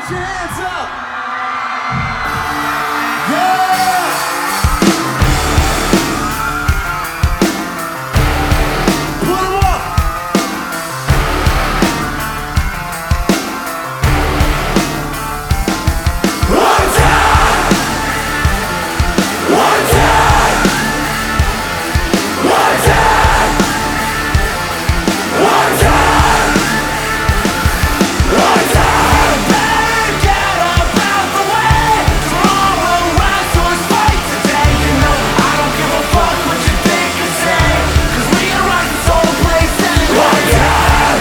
Put your hands up. Yeah. Put 'em up. One time. One time. One time. One time. One time. Get up out the way. Tomorrow rise, so it's fight today. You know I don't give a fuck what you think and say, 'cause we are rockin' soul place anyway. One time.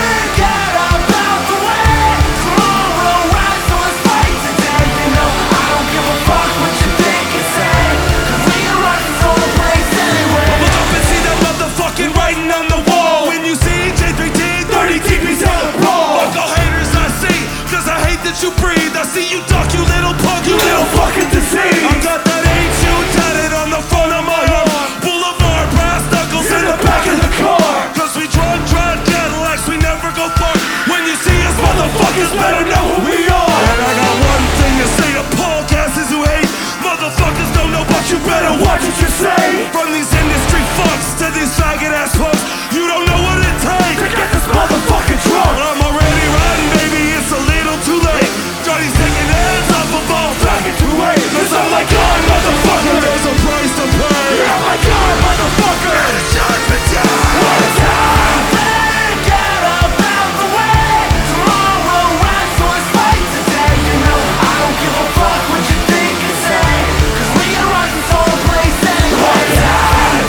Get up out the way. Tomorrow rise, so it's fight today. You know I don't give a fuck what you think and say, 'cause we are rockin' soul place anyway. Look up and see that motherfucking writing on the wall. When you see J3T, 30 TVs on the brawl. Fuck all haters I see, 'cause I hate that you breathe. I see you duck, you little punk, you little fucking disease. I got that H.U. tatted on the front of my arm. Boulevard, brass knuckles in the back of the car. 'Cause we drive Cadillacs, we never go far. When you see us, motherfuckers better know who we are. And I got one thing to say to podcasters who hate. Motherfuckers don't know, but you better watch what you say. From these industry fucks to these faggot ass punks, you don't know what it takes to get this motherfucking drunk. But I'm already riding, baby, it's a little too late. Johnny's taking heads off of all faggot 2-8. 'Cause I'm like, God, motherfucker, there's a price to pay. Yeah, my God, motherfucker, and it's judgment day. One time. Get up out the way. Tomorrow rise, so it's fight today. You know I don't give a fuck what you think and say, 'cause we are rockin' soul place anyway. One time.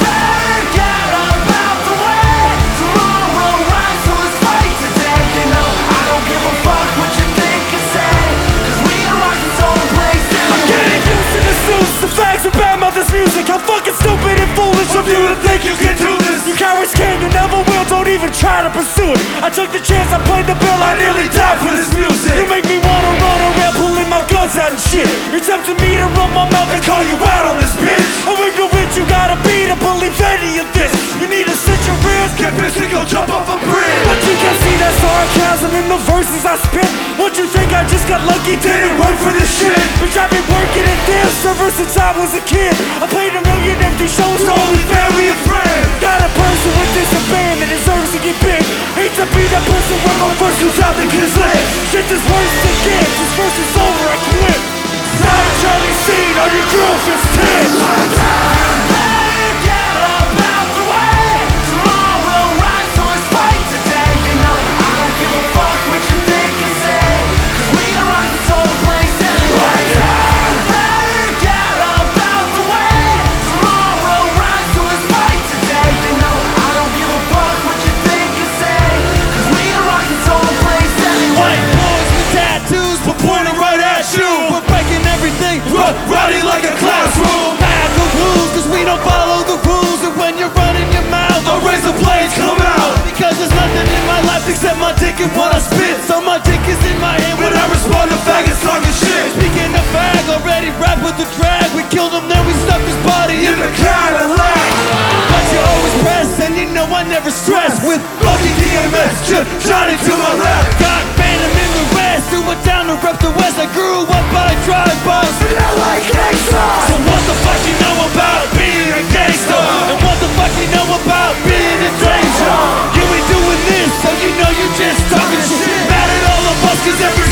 Get up out the way. Tomorrow rise, so it's fight today. You know I don't give a fuck what you think and say, 'cause we are rockin' soul place anyway. I'm getting used to the suits, the facts and bad mother's music. How fucking stupid and foolish of you to think you can do this. You cowards can, you never will, don't even try to pursue it. I took the chance, I played the bill, I nearly died for this music. You make me wanna run around pulling my guns out and shit. You're tempting me to run my mouth and call you out on this bitch. I'm ignorant, you gotta be to believe any of this. You need to sit your rears, get pissed and go jump off a bridge. But you can see that sarcasm in the verses I spit. What you think I just got lucky, didn't work for this shit? Bitch, I've been working at this ever since I was a kid. I played a million empty shows to only family and friends. Got a person with this band that deserves to get big. Hate to be that person when my first goes out the kid's leg. Shit is worse than kids, this verse is over, I quit. Now Charlie Sheen on your girlfriend's tits. One time. Get up out the way. Tomorrow rise, so it's fight today. You know I don't give a fuck what you think and say, 'cause we are rockin' soul place anyway. One time. Get up out the way. Tomorrow rise, so it's fight today. You know I don't give a fuck what you think and say, 'cause we are rockin' soul place anyway. White boys with tattoos, but pointing right at you. We're breaking everything, running like a classroom. Bad the rules, 'cause we don't follow the rules. And when you're running your mouth, the razor blades come out. Because there's nothing in my life except my dick and what I spit. So my dick is in my hand when I respond to faggots talking shit. Speaking of fag, already rap with the drag. We killed him, then we stuffed his body in the Cadillac. But you always press, and you know I never stress. With Lucky DMS, Johnny to my left. Got Phantom in the rest, do it down to rep the West. I grew up by drive-bys, and I like gangsta. So what the fuck you know about being a gangster? And what the fuck you know about being in danger? You ain't doing this, so you know you just talking shit. Mad at all of us, 'cause every